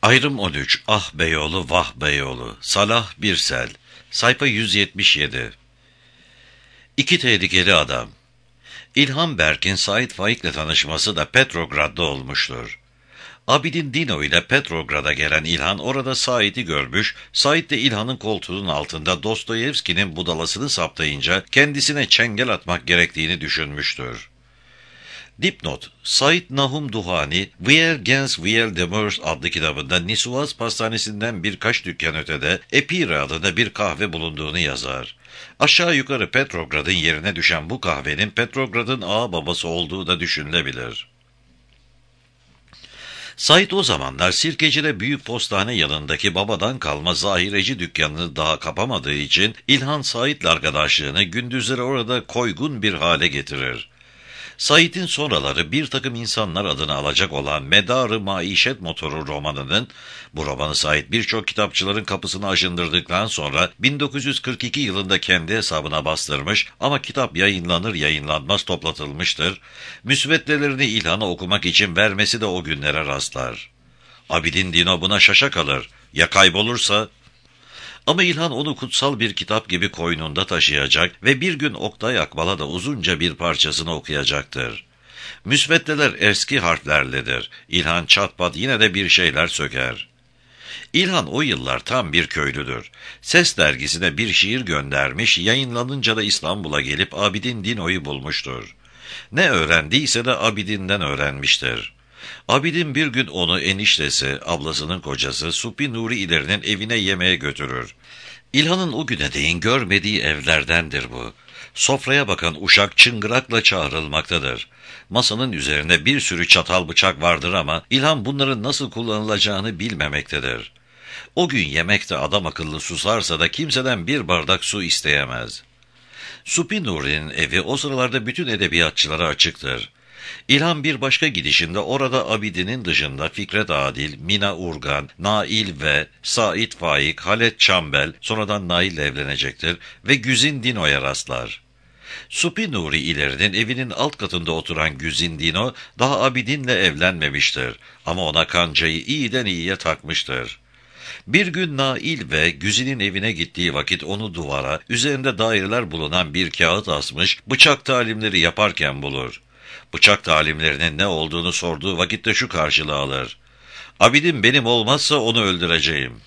Ayrım 13. Ah Beyoğlu, vah Beyoğlu. Salah Birsel. Sayfa 177. İki tehlikeli adam. İlhan Berk'in Sait Faik'le tanışması da Petrograd'da olmuştur. Abidin Dino ile Petrograd'a gelen İlhan orada Sait'i görmüş, Sait de İlhan'ın koltuğunun altında Dostoyevski'nin budalasını saptayınca kendisine çengel atmak gerektiğini düşünmüştür. Dipnot: Sait Nahum Duhani, Vier Gens Vier Demers adlı kitabında Nisuvaz Pastanesi'nden birkaç dükkan ötede Epire adında bir kahve bulunduğunu yazar. Aşağı yukarı Petrograd'ın yerine düşen bu kahvenin Petrograd'ın ağababası olduğu da düşünülebilir. Sait o zamanlar Sirkeci'de büyük postane yanındaki babadan kalma zahireci dükkanını daha kapamadığı için İlhan Sait'le arkadaşlığını gündüzleri orada koygun bir hale getirir. Sait'in sonraları bir takım insanlar adını alacak olan Medar-ı Maişet Motoru romanının, bu romanı Sait birçok kitapçıların kapısını aşındırdıktan sonra 1942 yılında kendi hesabına bastırmış ama kitap yayınlanır yayınlanmaz toplatılmıştır. Müsveddelerini İlhan'a okumak için vermesi de o günlere rastlar. Abidin Dino buna şaşa kalır. Ya kaybolursa? Ama İlhan onu kutsal bir kitap gibi koynunda taşıyacak ve bir gün Oktay Akbal'a da uzunca bir parçasını okuyacaktır. Müsveddeler eski harflerledir. İlhan çatpat yine de bir şeyler söker. İlhan o yıllar tam bir köylüdür. Ses dergisine bir şiir göndermiş, yayınlanınca da İstanbul'a gelip Abidin Dino'yu bulmuştur. Ne öğrendiyse de Abidin'den öğrenmiştir. Abidin bir gün onu eniştesi, ablasının kocası Supi Nuri İleri'nin evine yemeğe götürür. İlhan'ın o güne değin görmediği evlerdendir bu. Sofraya bakan uşak çıngırakla çağrılmaktadır. Masanın üzerinde bir sürü çatal bıçak vardır ama İlhan bunların nasıl kullanılacağını bilmemektedir. O gün yemekte adam akıllı susarsa da kimseden bir bardak su isteyemez. Supi Nuri'nin evi o sıralarda bütün edebiyatçılara açıktır. İlhan bir başka gidişinde orada Abidin'in dışında Fikret Adil, Mina Urgan, Nail ve Sait Faik, Halet Çambel, sonradan Nail'le evlenecektir ve Güzin Dino'ya rastlar. Supi Nuri İleri'nin evinin alt katında oturan Güzin Dino daha Abidin'le evlenmemiştir ama ona kancayı iyiden iyiye takmıştır. Bir gün Nail ve Güzin'in evine gittiği vakit onu duvara, üzerinde daireler bulunan bir kağıt asmış, bıçak talimleri yaparken bulur. Bıçak talimlerinin ne olduğunu sorduğu vakitte şu karşılığı alır: Abidin benim olmazsa onu öldüreceğim.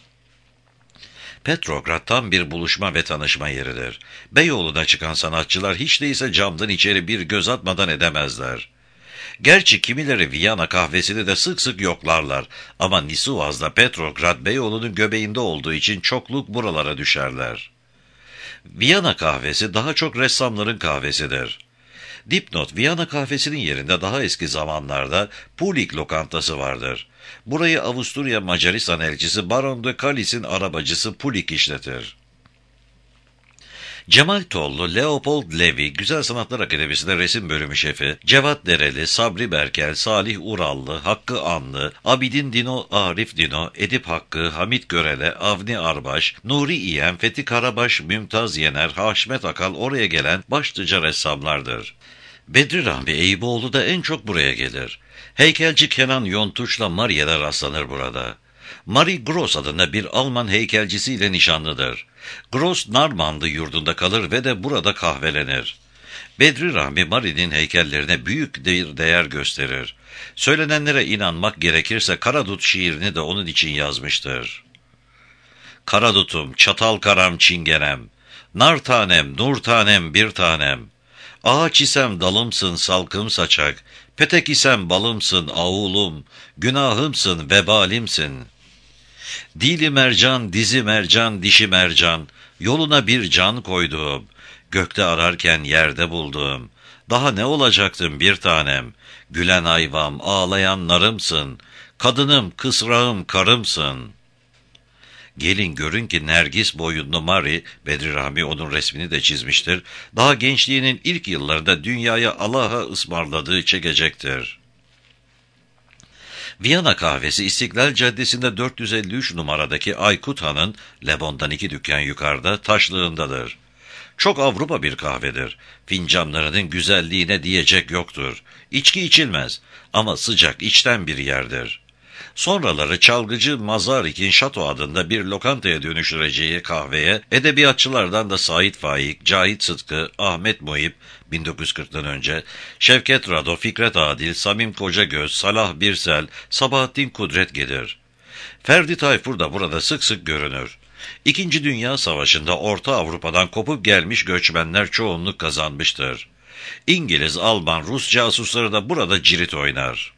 Petrograd tam bir buluşma ve tanışma yeridir. Beyoğlu'na çıkan sanatçılar hiç değilse camdan içeri bir göz atmadan edemezler. Gerçi kimileri Viyana kahvesini de sık sık yoklarlar ama Nisuvaz'da Petrograd Beyoğlu'nun göbeğinde olduğu için çokluk buralara düşerler. Viyana kahvesi daha çok ressamların kahvesidir. Dipnot: Viyana kahvesinin yerinde daha eski zamanlarda Pulik lokantası vardır. Burayı Avusturya Macaristan elçisi Baron de Kalis'in arabacısı Pulik işletir. Cemal Tollu, Leopold Levi, Güzel Sanatlar Akademisi'nde resim bölümü şefi, Cevat Dereli, Sabri Berkel, Salih Urallı, Hakkı Anlı, Abidin Dino, Arif Dino, Edip Hakkı, Hamit Görele, Avni Arbaş, Nuri İyem, Fethi Karabaş, Mümtaz Yener, Haşmet Akal oraya gelen başlıca ressamlardır. Bedri Rahmi Eyüboğlu da en çok buraya gelir. Heykelci Kenan Yontuç'la Maria'da rastlanır burada. Marie Gross adında bir Alman heykelcisiyle nişanlıdır. Gross Narmandı yurdunda kalır ve de burada kahvelenir. Bedri Rahmi Marie'nin heykellerine büyük bir değer gösterir. Söylenenlere inanmak gerekirse Karadut şiirini de onun için yazmıştır. Karadutum, çatal karam çingenem, nar tanem, nur tanem, bir tanem. Ağaç isem dalımsın salkım saçak, petek isem balımsın ağulum, günahımsın vebalimsin. Dili mercan, dizi mercan, dişi mercan, yoluna bir can koyduğum, gökte ararken yerde bulduğum. Daha ne olacaktım bir tanem, gülen ayvam, ağlayan narımsın, kadınım, kısrağım, karımsın. Gelin görün ki Nergis boyunlu Marie, Bedri Rahmi onun resmini de çizmiştir, daha gençliğinin ilk yıllarında dünyaya Allah'a ısmarladığı çekecektir. Viyana kahvesi İstiklal Caddesi'nde 453 numaradaki Aykut Han'ın, Lebon'dan 2 dükkan yukarıda, taşlığındadır. Çok Avrupa bir kahvedir. Fincanlarının güzelliğine diyecek yoktur. İçki içilmez ama sıcak içten bir yerdir. Sonraları çalgıcı Mazarik'in Şato adında bir lokantaya dönüştüreceği kahveye edebiyatçılardan da Sait Faik, Cahit Sıtkı, Ahmet Muhip 1940'tan önce, Şevket Rado, Fikret Adil, Samim Kocagöz, Salah Birsel, Sabahattin Kudret gelir. Ferdi Tayfur da burada sık sık görünür. İkinci Dünya Savaşı'nda Orta Avrupa'dan kopup gelmiş göçmenler çoğunluk kazanmıştır. İngiliz, Alman, Rus casusları da burada cirit oynar.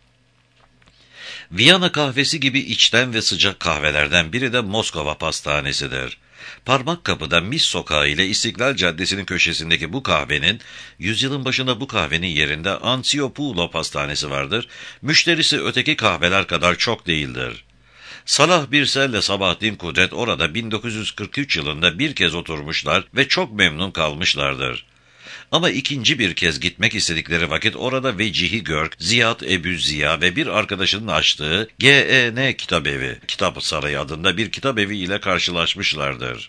Viyana kahvesi gibi içten ve sıcak kahvelerden biri de Moskova pastanesidir. Parmakkapı'da Mis Sokağı ile İstiklal Caddesi'nin köşesindeki bu kahvenin, yüzyılın başında bu kahvenin yerinde Ansiopulo pastanesi vardır. Müşterisi öteki kahveler kadar çok değildir. Salah Birsel ile Sabahattin Kudret orada 1943 yılında bir kez oturmuşlar ve çok memnun kalmışlardır. Ama ikinci bir kez gitmek istedikleri vakit orada Vecihi Görk, Ziyad Ebu Ziya ve bir arkadaşının açtığı G.E.N. Kitabevi, Kitap Sarayı adında bir kitabevi ile karşılaşmışlardır.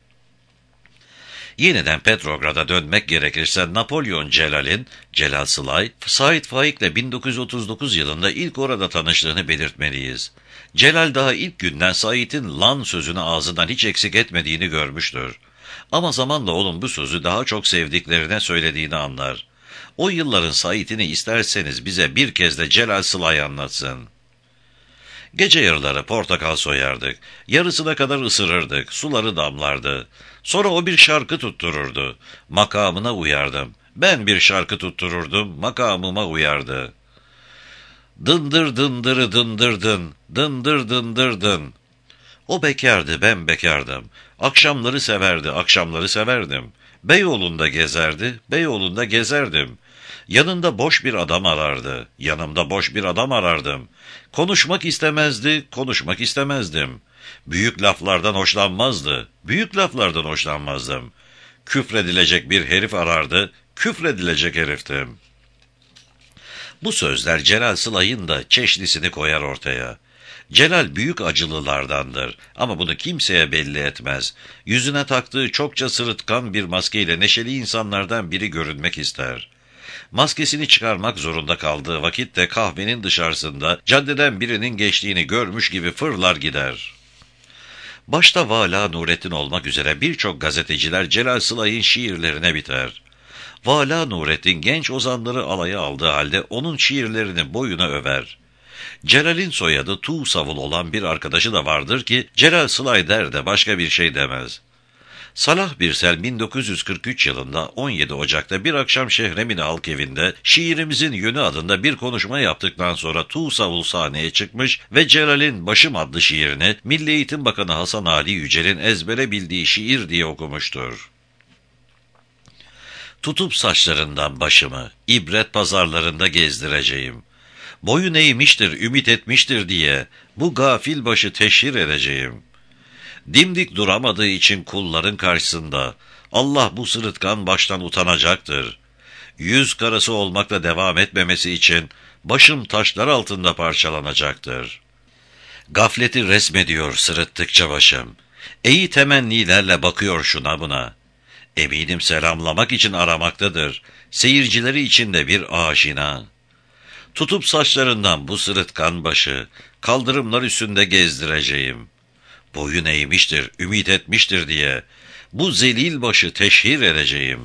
Yeniden Petrograd'a dönmek gerekirse Napolyon Celal'in, Celal Sılay, Sait Faik'le 1939 yılında ilk orada tanıştığını belirtmeliyiz. Celal daha ilk günden Sait'in lan sözünü ağzından hiç eksik etmediğini görmüştür. Ama zamanla oğlum bu sözü daha çok sevdiklerine söylediğini anlar. O yılların Sait'ini isterseniz bize bir kez de Celal Sılay anlatsın. Gece yarıları portakal soyardık. Yarısına kadar ısırırdık. Suları damlardı. Sonra o bir şarkı tuttururdu. Makamına uyardım. Ben bir şarkı tuttururdum. Makamıma uyardı. Dındır dındırı dındırdın. Dındır dındırdın. O bekardı, ben bekardım. Akşamları severdi, akşamları severdim. Beyoğlu'nda gezerdi, Beyoğlu'nda gezerdim. Yanında boş bir adam arardı, yanımda boş bir adam arardım. Konuşmak istemezdi, konuşmak istemezdim. Büyük laflardan hoşlanmazdı, büyük laflardan hoşlanmazdım. Küfredilecek bir herif arardı, küfredilecek heriftim. Bu sözler Celal Sılay'ın da çeşnisini koyar ortaya. Celal büyük acılılardandır ama bunu kimseye belli etmez. Yüzüne taktığı çokça sırıtkan bir maskeyle neşeli insanlardan biri görünmek ister. Maskesini çıkarmak zorunda kaldığı vakitte kahvenin dışarısında caddeden birinin geçtiğini görmüş gibi fırlar gider. Başta Vala Nurettin olmak üzere birçok gazeteciler Celal Sılay'ın şiirlerine biter. Vala Nurettin genç ozanları alaya aldığı halde onun şiirlerini boyuna över. Celal'in soyadı Tuğsavul olan bir arkadaşı da vardır ki Celal Sılay der de başka bir şey demez. Salah Birsel 1943 yılında 17 Ocak'ta bir akşam Şehremini Halk Evi'nde şiirimizin yönü adında bir konuşma yaptıktan sonra Tuğsavul sahneye çıkmış ve Celal'in Başım adlı şiirini Milli Eğitim Bakanı Hasan Ali Yücel'in ezbere bildiği şiir diye okumuştur. Tutup saçlarından başımı, ibret pazarlarında gezdireceğim. Boyun eğmiştir, ümit etmiştir diye bu gafil başı teşhir edeceğim. Dimdik duramadığı için kulların karşısında Allah bu sırıtkan baştan utanacaktır. Yüz karası olmakla devam etmemesi için başım taşlar altında parçalanacaktır. Gafleti resmediyor sırıttıkça başım. İyi temennilerle bakıyor şuna buna. Eminim selamlamak için aramaktadır. Seyircileri için de bir aşina. Tutup saçlarından bu sırıtkan başı, kaldırımlar üstünde gezdireceğim. Boyun eğmiştir, ümit etmiştir diye, bu zelil başı teşhir edeceğim.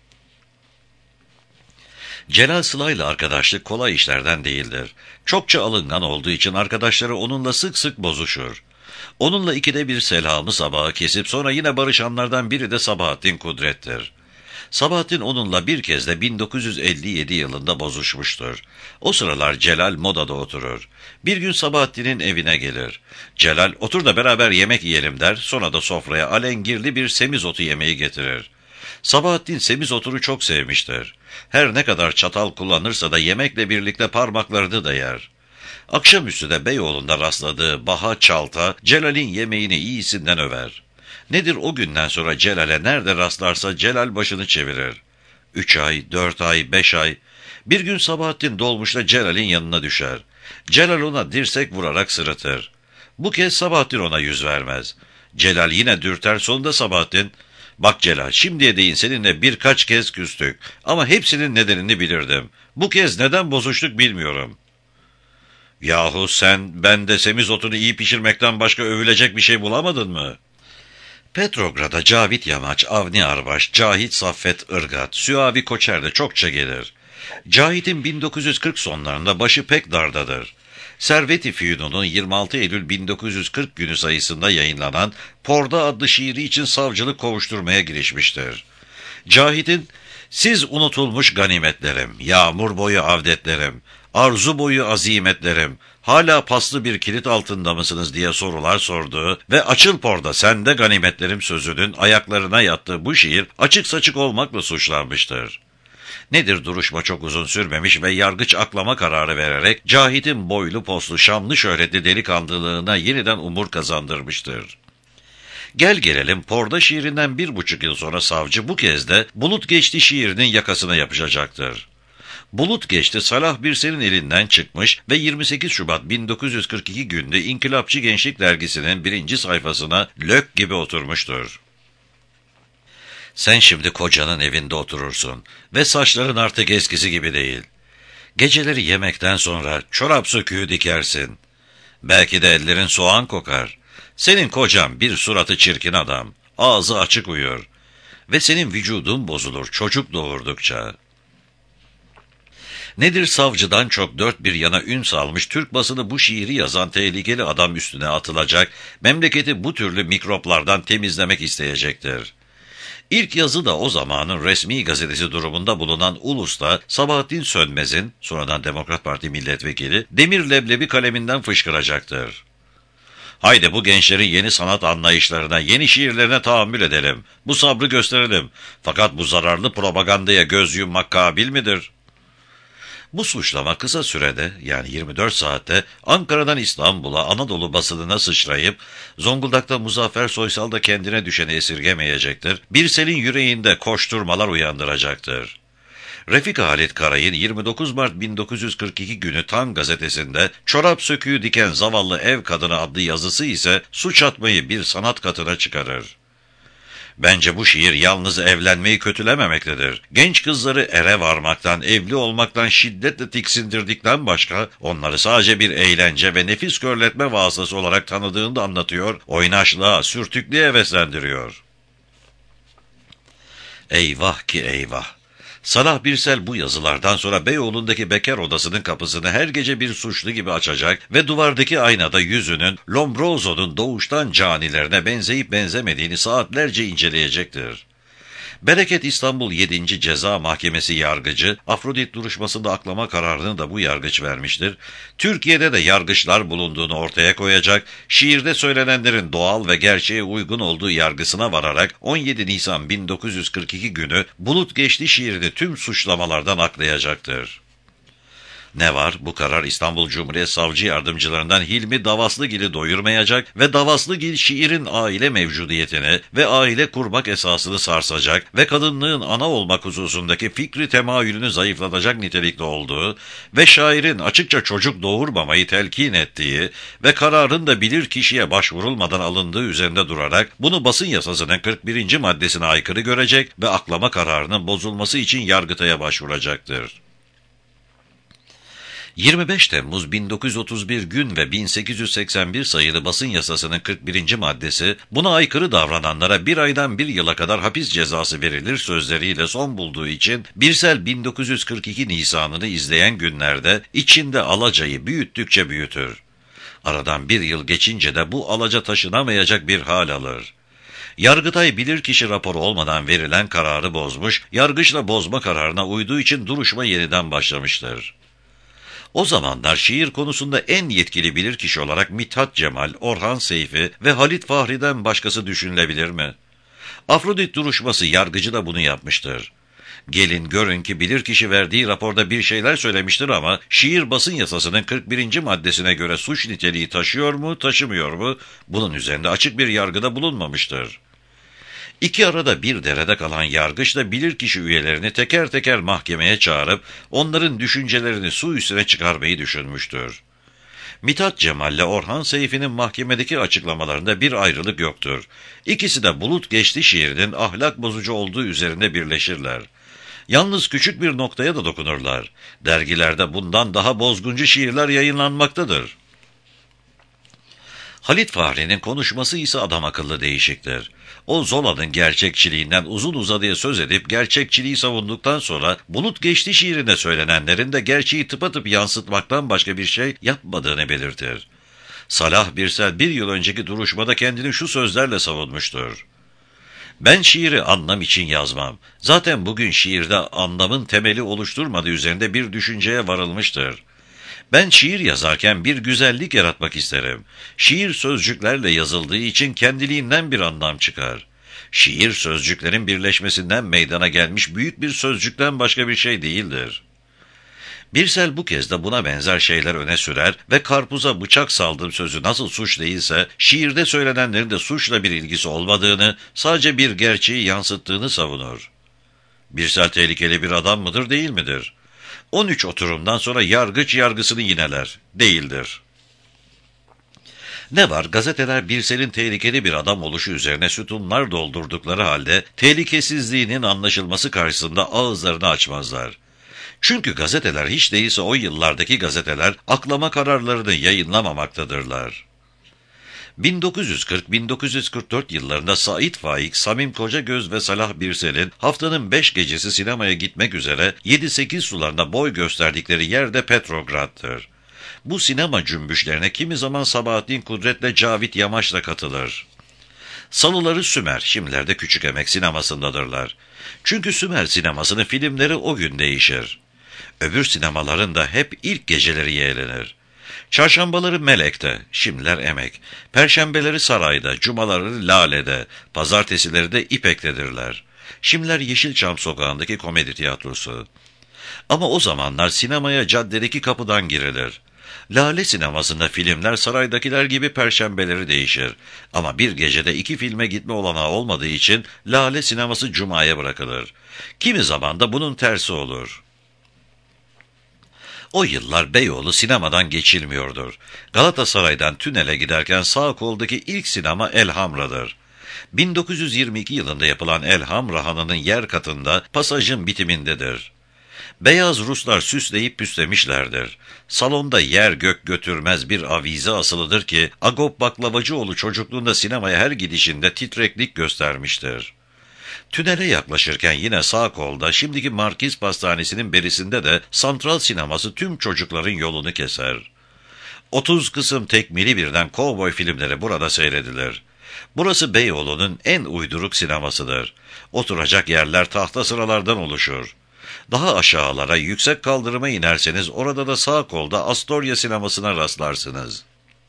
Celal Sılay'la arkadaşlık kolay işlerden değildir. Çokça alıngan olduğu için arkadaşları onunla sık sık bozuşur. Onunla ikide bir selamı sabaha kesip sonra yine barışanlardan biri de Sabahattin Kudret'tir. Sabahattin onunla bir kez de 1957 yılında bozuşmuştur. O sıralar Celal Moda'da oturur. Bir gün Sabahattin'in evine gelir. Celal otur da beraber yemek yiyelim der, sonra da sofraya alengirli bir semizotu yemeği getirir. Sabahattin semizotunu çok sevmiştir. Her ne kadar çatal kullanırsa da yemekle birlikte parmaklarını da yer. Akşamüstü de Beyoğlu'nda rastladığı Baha Çalta, Celal'in yemeğini iyisinden över. Nedir o günden sonra Celal'e nerede rastlarsa Celal başını çevirir. 3 ay, 4 ay, 5 ay. Bir gün Sabahattin dolmuşla Celal'in yanına düşer. Celal ona dirsek vurarak sırıtır. Bu kez Sabahattin ona yüz vermez. Celal yine dürter, sonunda Sabahattin, "Bak Celal, şimdiye değin seninle birkaç kez küstük ama hepsinin nedenini bilirdim. Bu kez neden bozuştuk bilmiyorum." Yahu sen bende semizotunu iyi pişirmekten başka övülecek bir şey bulamadın mı? Petrograd'a Cavit Yamaç, Avni Arbaş, Cahit Saffet Irgat, Süavi Koçer de çokça gelir. Cahit'in 1940 sonlarında başı pek dardadır. Servet-i Fünun'un 26 Eylül 1940 günü sayısında yayınlanan Porda adlı şiiri için savcılık kovuşturmaya girişmiştir. Cahit'in "Siz unutulmuş ganimetlerim, yağmur boyu avdetlerim, arzu boyu azimetlerim, hala paslı bir kilit altında mısınız?" diye sorular sorduğu ve "Açıl porda sende ganimetlerim" sözünün ayaklarına yattığı bu şiir açık saçık olmakla suçlanmıştır. Nedir duruşma çok uzun sürmemiş ve yargıç aklama kararı vererek Cahit'in boylu poslu şanlı şöhretli delikanlılığına yeniden umur kazandırmıştır. Gel gelelim Porda şiirinden 1,5 yıl sonra savcı bu kez de Bulut Geçti şiirinin yakasına yapışacaktır. Bulut Geçti Salah Birsel'in elinden çıkmış ve 28 Şubat 1942 günde İnkılapçı Gençlik dergisinin 1. sayfasına lök gibi oturmuştur. Sen şimdi kocanın evinde oturursun ve saçların artık eskisi gibi değil. Geceleri yemekten sonra çorap söküğü dikersin. Belki de ellerin soğan kokar. Senin kocan bir suratı çirkin adam, ağzı açık uyur ve senin vücudun bozulur çocuk doğurdukça. Nedir savcıdan çok dört bir yana ün salmış Türk basını bu şiiri yazan tehlikeli adam üstüne atılacak, memleketi bu türlü mikroplardan temizlemek isteyecektir. İlk yazı da o zamanın resmi gazetesi durumunda bulunan Ulus'ta Sabahattin Sönmez'in, sonradan Demokrat Parti milletvekili, demir leblebi kaleminden fışkıracaktır. Haydi bu gençlerin yeni sanat anlayışlarına, yeni şiirlerine tahammül edelim. Bu sabrı gösterelim. Fakat bu zararlı propagandaya göz yummak kabil midir? Bu suçlama kısa sürede, yani 24 saatte Ankara'dan İstanbul'a, Anadolu basınına sıçrayıp, Zonguldak'ta Muzaffer Soysal da kendine düşeni esirgemeyecektir. Birsel'in yüreğinde koşturmalar uyandıracaktır. Refika Halit Karay'ın 29 Mart 1942 günü Tan gazetesinde "Çorap söküğü diken zavallı ev kadını" adlı yazısı ise suç atmayı bir sanat katına çıkarır. Bence bu şiir yalnız evlenmeyi kötülememektedir. Genç kızları ere varmaktan, evli olmaktan şiddetle tiksindirdikten başka, onları sadece bir eğlence ve nefis körletme vasıtası olarak tanıdığını da anlatıyor, oynaşlığa, sürtüklüğe heveslendiriyor. Eyvah ki eyvah! Salah Birsel bu yazılardan sonra Beyoğlu'ndaki bekar odasının kapısını her gece bir suçlu gibi açacak ve duvardaki aynada yüzünün Lombroso'nun doğuştan canilerine benzeyip benzemediğini saatlerce inceleyecektir. Bereket İstanbul 7. Ceza Mahkemesi yargıcı, Afrodit duruşmasında aklama kararını da bu yargıç vermiştir. Türkiye'de de yargıçlar bulunduğunu ortaya koyacak, şiirde söylenenlerin doğal ve gerçeğe uygun olduğu yargısına vararak 17 Nisan 1942 günü Bulut Geçti şiirini tüm suçlamalardan aklayacaktır. Ne var? Bu karar İstanbul Cumhuriyet Savcı Yardımcılarından Hilmi Davaslıgil'i doyurmayacak ve Davaslıgil şiirin aile mevcudiyetini ve aile kurmak esasını sarsacak ve kadınlığın ana olmak hususundaki fikri temayülünü zayıflatacak nitelikte olduğu ve şairin açıkça çocuk doğurmamayı telkin ettiği ve kararın da bilir kişiye başvurulmadan alındığı üzerinde durarak bunu basın yasasının 41. maddesine aykırı görecek ve aklama kararının bozulması için Yargıtay'a başvuracaktır. 25 Temmuz 1931 gün ve 1881 sayılı basın yasasının 41. maddesi, buna aykırı davrananlara 1 aydan 1 yıla kadar hapis cezası verilir sözleriyle son bulduğu için Birsel 1942 Nisan'ını izleyen günlerde içinde alacayı büyüttükçe büyütür. Aradan 1 yıl geçince de bu alaca taşınamayacak bir hal alır. Yargıtay bilirkişi raporu olmadan verilen kararı bozmuş, yargıçla bozma kararına uyduğu için duruşma yeniden başlamıştır. O zamanlar şiir konusunda en yetkili bilirkişi olarak Mithat Cemal, Orhan Seyfi ve Halit Fahri'den başkası düşünülebilir mi? Afrodit duruşması yargıcı da bunu yapmıştır. Gelin görün ki bilirkişi verdiği raporda bir şeyler söylemiştir ama şiir basın yasasının 41. maddesine göre suç niteliği taşıyor mu, taşımıyor mu? Bunun üzerinde açık bir yargıda bulunmamıştır. İki arada bir derede kalan yargıç da bilirkişi üyelerini teker teker mahkemeye çağırıp onların düşüncelerini su üstüne çıkarmayı düşünmüştür. Mithat Cemal ile Orhan Seyfi'nin mahkemedeki açıklamalarında bir ayrılık yoktur. İkisi de Bulut Geçti şiirinin ahlak bozucu olduğu üzerinde birleşirler. Yalnız küçük bir noktaya da dokunurlar. Dergilerde bundan daha bozguncu şiirler yayınlanmaktadır. Halit Fahri'nin konuşması ise adam akıllı değişiktir. O Zola'nın gerçekçiliğinden uzun uzadıya söz edip gerçekçiliği savunduktan sonra Bulut Geçti şiirinde söylenenlerin de gerçeği tıpatıp yansıtmaktan başka bir şey yapmadığını belirtir. Salah Birsel bir yıl önceki duruşmada kendini şu sözlerle savunmuştur. Ben şiiri anlam için yazmam. Zaten bugün şiirde anlamın temeli oluşturmadığı üzerinde bir düşünceye varılmıştır. Ben şiir yazarken bir güzellik yaratmak isterim. Şiir sözcüklerle yazıldığı için kendiliğinden bir anlam çıkar. Şiir sözcüklerin birleşmesinden meydana gelmiş büyük bir sözcükten başka bir şey değildir. Birsel bu kez de buna benzer şeyler öne sürer ve karpuza bıçak saldım sözü nasıl suç değilse, şiirde söylenenlerin de suçla bir ilgisi olmadığını, sadece bir gerçeği yansıttığını savunur. Birsel tehlikeli bir adam mıdır, değil midir? 13 oturumdan sonra yargıç yargısını yineler. Değildir. Ne var, gazeteler Birsel'in tehlikeli bir adam oluşu üzerine sütunlar doldurdukları halde tehlikesizliğinin anlaşılması karşısında ağızlarını açmazlar. Çünkü gazeteler hiç değilse o yıllardaki gazeteler aklama kararlarını yayınlamamaktadırlar. 1940-1944 yıllarında Sait Faik, Samim Kocagöz ve Salah Birsel'in haftanın 5 gecesi sinemaya gitmek üzere 7-8 sularında boy gösterdikleri yerde Petrograd'tır. Bu sinema cümbüşlerine kimi zaman Sabahattin Kudret'le Cavit Yamaç da katılır. Salıları Sümer, şimdilerde Küçükemek sinemasındadırlar. Çünkü Sümer sinemasının filmleri o gün değişir. Öbür sinemaların da hep ilk geceleri yeğlenir. Çarşambaları Melek'te, şimdiler Emek, perşembeleri Saray'da, cumaları Lale'de, pazartesileri de İpek'tedirler. Şimdiler Yeşilçam sokağındaki komedi tiyatrosu. Ama o zamanlar sinemaya caddedeki kapıdan girilir. Lale sinemasında filmler saraydakiler gibi perşembeleri değişir. Ama bir gecede 2 filme gitme olanağı olmadığı için Lale sineması cumaya bırakılır. Kimi zaman da bunun tersi olur. O yıllar Beyoğlu sinemadan geçilmiyordur. Galatasaray'dan tünele giderken sağ koldaki ilk sinema Elhamra'dır. 1922 yılında yapılan Elhamra Hanı'nın yer katında pasajın bitimindedir. Beyaz Ruslar süsleyip püslemişlerdir. Salonda yer gök götürmez bir avize asılıdır ki Agop Baklavacıoğlu çocukluğunda sinemaya her gidişinde titreklik göstermiştir. Tünele yaklaşırken yine sağ kolda şimdiki Markiz Pastanesi'nin berisinde de Santral sineması tüm çocukların yolunu keser. 30 kısım tekmili birden kovboy filmleri burada seyredilir. Burası Beyoğlu'nun en uyduruk sinemasıdır. Oturacak yerler tahta sıralardan oluşur. Daha aşağılara yüksek kaldırıma inerseniz orada da sağ kolda Astoria sinemasına rastlarsınız.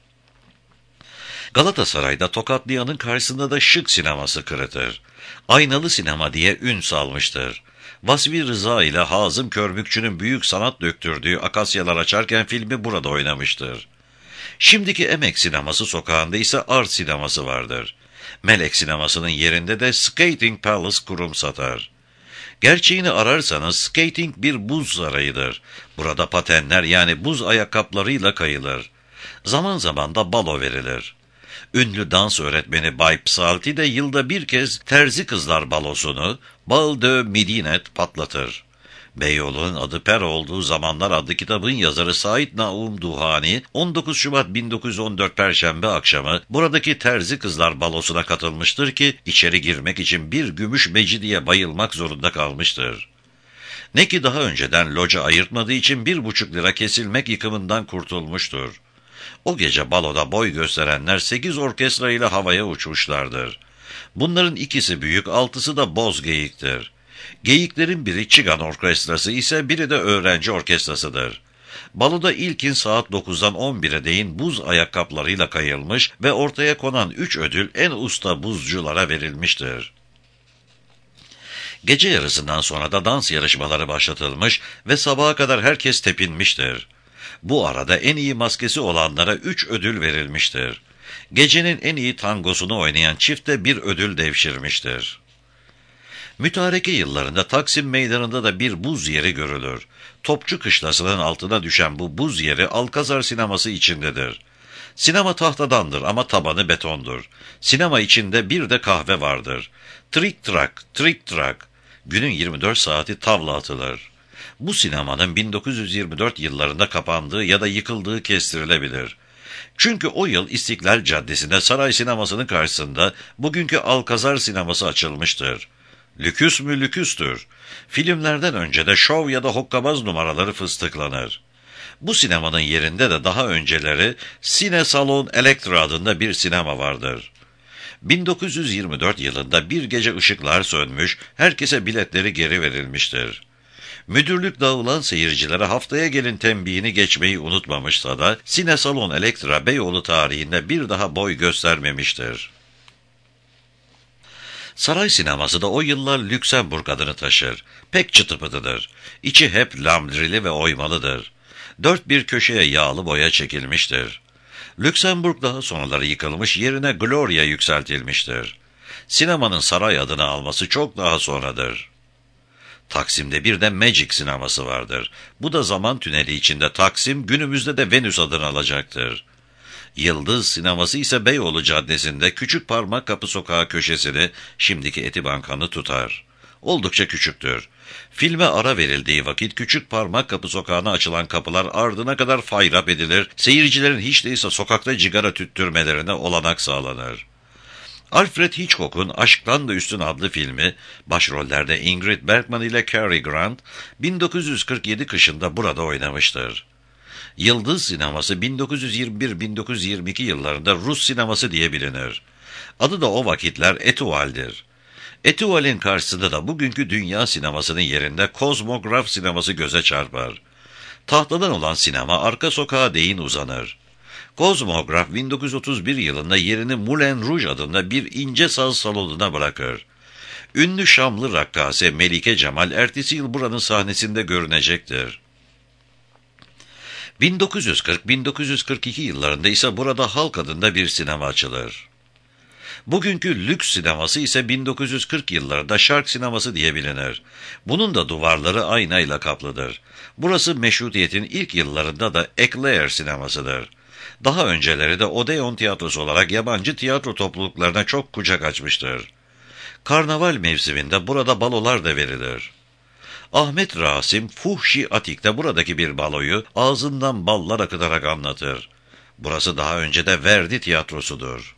Galatasaray'da Tokatlıyan'ın karşısında da Şık sineması kırıtır. Aynalı sinema diye ün salmıştır. Vasfi Rıza ile Hazım Körmükçü'nün büyük sanat döktürdüğü Akasyalar Açarken filmi burada oynamıştır. Şimdiki Emek sineması sokağında ise Art sineması vardır. Melek sinemasının yerinde de Skating Palace kurum satar. Gerçeğini ararsanız skating bir buz sarayıdır. Burada patenler yani buz ayakkabılarıyla kayılır. Zaman zaman da balo verilir. Ünlü dans öğretmeni Bay Psalti de yılda bir kez Terzi Kızlar Balosunu Bal de Medinet patlatır. Beyoğlu'nun adı Per olduğu zamanlar adlı kitabın yazarı Said Naum Duhani 19 Şubat 1914 Perşembe akşamı buradaki Terzi Kızlar Balosuna katılmıştır ki içeri girmek için bir gümüş mecidiye bayılmak zorunda kalmıştır. Ne ki daha önceden loca ayırtmadığı için 1,5 lira kesilmek yıkımından kurtulmuştur. O gece baloda boy gösterenler 8 orkestra ile havaya uçmuşlardır. Bunların ikisi büyük, 6'sı da boz geyiktir. Geyiklerin biri Çigan Orkestrası ise biri de öğrenci orkestrasıdır. Baloda ilkin saat 9'dan 11'e değin buz ayakkabılarıyla kayılmış ve ortaya konan 3 ödül en usta buzculara verilmiştir. Gece yarısından sonra da dans yarışmaları başlatılmış ve sabaha kadar herkes tepinmiştir. Bu arada en iyi maskesi olanlara 3 ödül verilmiştir. Gecenin en iyi tangosunu oynayan çifte bir ödül devşirmiştir. Mütareke yıllarında Taksim Meydanı'nda da bir buz yeri görülür. Topçu Kışlası'nın altına düşen bu buz yeri Alkazar sineması içindedir. Sinema tahtadandır ama tabanı betondur. Sinema içinde bir de kahve vardır. Trik trak, trik trak. Günün 24 saati tavla atılır. Bu sinemanın 1924 yıllarında kapandığı ya da yıkıldığı kestirilebilir. Çünkü o yıl İstiklal Caddesi'nde Saray Sineması'nın karşısında bugünkü Alkazar Sineması açılmıştır. Lüküs mü lüküstür. Filmlerden önce de şov ya da hokkabaz numaraları fıstıklanır. Bu sinemanın yerinde de daha önceleri Cine Salon Elektra adında bir sinema vardır. 1924 yılında bir gece ışıklar sönmüş, herkese biletleri geri verilmiştir. Müdürlük dağılan seyircilere haftaya gelin tembihini geçmeyi unutmamışsa da Cine Salon Elektra Beyoğlu tarihinde bir daha boy göstermemiştir. Saray sineması da o yıllar Lüksemburg adını taşır. Pek çıtı pıtıdır. İçi hep lamdrili ve oymalıdır. Dört bir köşeye yağlı boya çekilmiştir. Lüksemburg daha sonraları yıkılmış, yerine Gloria yükseltilmiştir. Sinemanın saray adını alması çok daha sonradır. Taksim'de bir de Magic sineması vardır. Bu da zaman tüneli içinde Taksim, günümüzde de Venüs adını alacaktır. Yıldız sineması ise Beyoğlu Caddesi'nde Küçük Parmakkapı Sokağı köşesini, şimdiki Etibanka'nı tutar. Oldukça küçüktür. Filme ara verildiği vakit Küçük Parmakkapı Sokağı'na açılan kapılar ardına kadar fayrap edilir, seyircilerin hiç değilse sokakta cigara tüttürmelerine olanak sağlanır. Alfred Hitchcock'un Aşktan da Üstün adlı filmi, başrollerde Ingrid Bergman ile Cary Grant, 1947 kışında burada oynamıştır. Yıldız sineması 1921-1922 yıllarında Rus sineması diye bilinir. Adı da o vakitler Etual'dir. Etual'in karşısında da bugünkü dünya sinemasının yerinde kozmograf sineması göze çarpar. Tahtadan olan sinema arka sokağa değin uzanır. Kozmograf 1931 yılında yerini Moulin Rouge adında bir ince saz salonuna bırakır. Ünlü Şamlı rakkase Melike Cemal ertesi yıl buranın sahnesinde görünecektir. 1940-1942 yıllarında ise burada Halk adında bir sinema açılır. Bugünkü lüks sineması ise 1940 yıllarında Şark sineması diye bilinir. Bunun da duvarları aynayla kaplıdır. Burası Meşrutiyet'in ilk yıllarında da Eclair sinemasıdır. Daha önceleri de Odeon tiyatrosu olarak yabancı tiyatro topluluklarına çok kucak açmıştır. Karnaval mevsiminde burada balolar da verilir. Ahmet Rasim Fuhşi Atik'te buradaki bir baloyu ağzından ballar akıtarak anlatır. Burası daha önce de Verdi tiyatrosudur.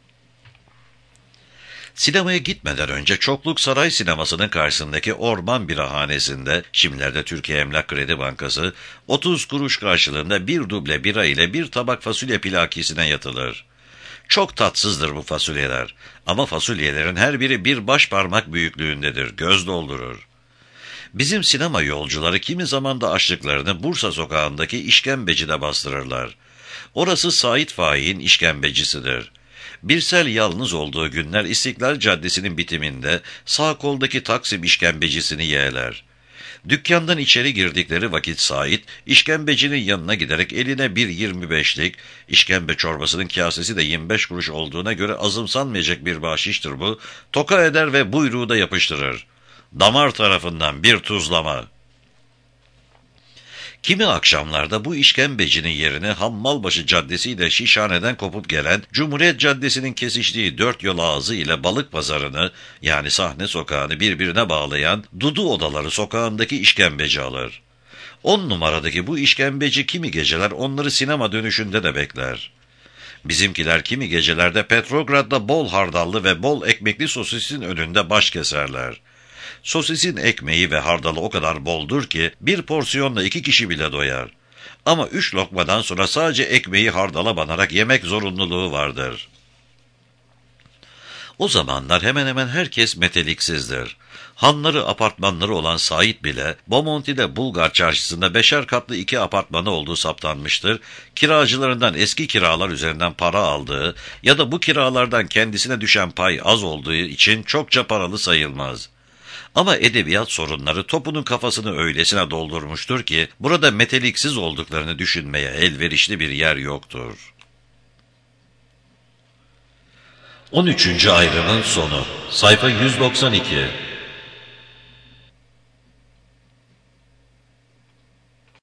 Sinemaya gitmeden önce Çokluk Saray Sineması'nın karşısındaki Orman Birahanesi'nde, şimdilerde Türkiye Emlak Kredi Bankası, 30 kuruş karşılığında bir duble bira ile bir tabak fasulye pilakisine yatılır. Çok tatsızdır bu fasulyeler ama fasulyelerin her biri bir baş parmak büyüklüğündedir, göz doldurur. Bizim sinema yolcuları kimi zaman da açlıklarını Bursa sokağındaki işkembecide bastırırlar. Orası Sait Faik'in işkembecisidir. Birsel yalnız olduğu günler İstiklal Caddesi'nin bitiminde sağ koldaki Taksim işkembecisini yerler. Dükkandan içeri girdikleri vakit Sait, işkembecinin yanına giderek eline bir 25'lik, işkembe çorbasının kasesi de 25 kuruş olduğuna göre azımsanmayacak bir bahşiştir bu, toka eder ve buyruğu da yapıştırır. Damar tarafından bir tuzlama. Kimi akşamlarda bu işkembecinin yerine Hammalbaşı Caddesi ile Şişhane'den kopup gelen Cumhuriyet Caddesi'nin kesiştiği dört yol ağzı ile Balık Pazarı'nı, yani Sahne Sokağı'nı birbirine bağlayan Dudu Odaları sokağındaki işkembeci alır. 10 numaradaki bu işkembeci kimi geceler onları sinema dönüşünde de bekler. Bizimkiler kimi gecelerde Petrograd'da bol hardallı ve bol ekmekli sosisin önünde baş keserler. Sosisin ekmeği ve hardalı o kadar boldur ki bir porsiyonla 2 kişi bile doyar. Ama 3 lokmadan sonra sadece ekmeği hardala banarak yemek zorunluluğu vardır. O zamanlar hemen hemen herkes meteliksizdir. Hanları apartmanları olan Sait bile Bomonti'de Bulgar Çarşısı'nda 5'er katlı 2 apartmanı olduğu saptanmıştır. Kiracılarından eski kiralar üzerinden para aldığı ya da bu kiralardan kendisine düşen pay az olduğu için çokça paralı sayılmaz. Ama edebiyat sorunları topunun kafasını öylesine doldurmuştur ki burada meteliksiz olduklarını düşünmeye elverişli bir yer yoktur. 13. ayrımın sonu. Sayfa 192.